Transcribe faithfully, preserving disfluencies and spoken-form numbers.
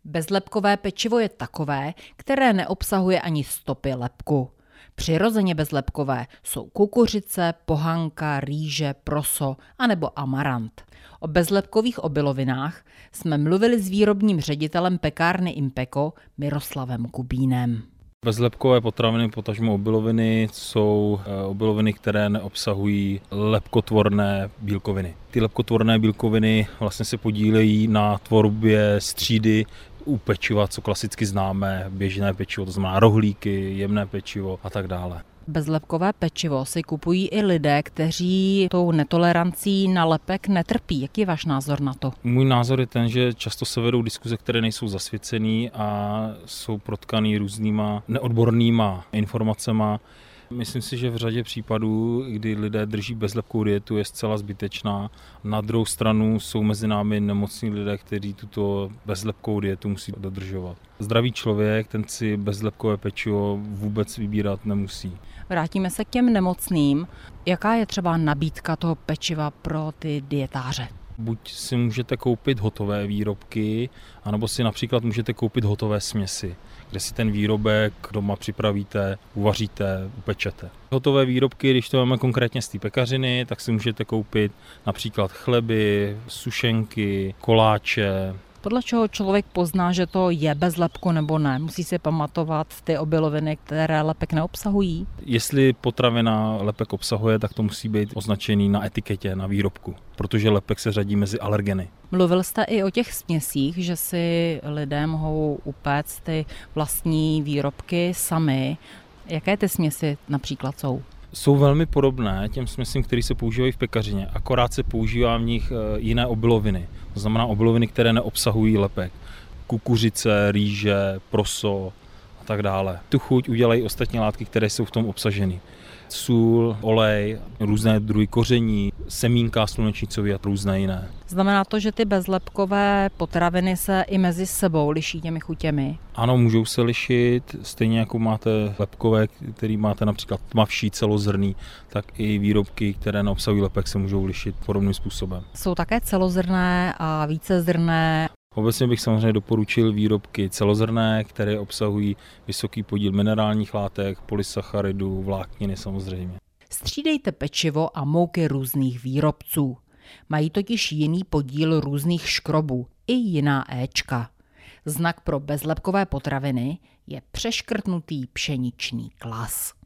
Bezlepkové pečivo je takové, které neobsahuje ani stopy lepku. Přirozeně bezlepkové jsou kukuřice, pohanka, rýže, proso anebo amarant. O bezlepkových obilovinách jsme mluvili s výrobním ředitelem pekárny Impeko Miroslavem Kubínem. Bezlepkové potraviny, potažmo obiloviny, jsou obiloviny, které neobsahují lepkotvorné bílkoviny. Ty lepkotvorné bílkoviny vlastně se podílejí na tvorbě střídy u pečiva, co klasicky známe, běžné pečivo, to znamená rohlíky, jemné pečivo a tak dále. Bezlepkové pečivo si kupují i lidé, kteří tou netolerancí na lepek netrpí. Jaký je váš názor na to? Můj názor je ten, že často se vedou diskuze, které nejsou zasvěcený a jsou protkaný různýma neodbornýma informacema. Myslím si, že v řadě případů, kdy lidé drží bezlepkovou dietu, je zcela zbytečná. Na druhou stranu jsou mezi námi nemocní lidé, kteří tuto bezlepkovou dietu musí dodržovat. Zdravý člověk, ten si bezlepkové pečivo vůbec vybírat nemusí. Vrátíme se k těm nemocným. Jaká je třeba nabídka toho pečiva pro ty dietáře? Buď si můžete koupit hotové výrobky, anebo si například můžete koupit hotové směsi, kde si ten výrobek doma připravíte, uvaříte, upečete. Hotové výrobky, když to máme konkrétně z té pekařiny, tak si můžete koupit například chleby, sušenky, koláče. Podle čeho člověk pozná, že to je bez lepku nebo ne? Musí si pamatovat ty obiloviny, které lepek neobsahují? Jestli potravina lepek obsahuje, tak to musí být označený na etiketě, na výrobku, protože lepek se řadí mezi alergeny. Mluvil jste i o těch směsích, že si lidé mohou upéct ty vlastní výrobky sami. Jaké ty směsi například jsou? Jsou velmi podobné těm směsím, které se používají v pekařině, akorát se používá v nich jiné obiloviny. To znamená obiloviny, které neobsahují lepek. Kukuřice, rýže, proso a tak dále. Tu chuť udělají ostatní látky, které jsou v tom obsaženy. Sůl, olej, různé druhy koření, semínka slunečnicový a různé jiné. Znamená to, že ty bezlepkové potraviny se i mezi sebou liší těmi chutěmi? Ano, můžou se lišit, stejně jako máte lepkové, který máte například tmavší, celozrnný, tak i výrobky, které neobsahují lepek, se můžou lišit podobným způsobem. Jsou také celozrnné a vícezrnné. Obecně bych samozřejmě doporučil výrobky celozrnné, které obsahují vysoký podíl minerálních látek, polysacharidů, vlákniny samozřejmě. Střídejte pečivo a mouky různých výrobců. Mají totiž jiný podíl různých škrobů i jiná éčka. Znak pro bezlepkové potraviny je přeškrtnutý pšeničný klas.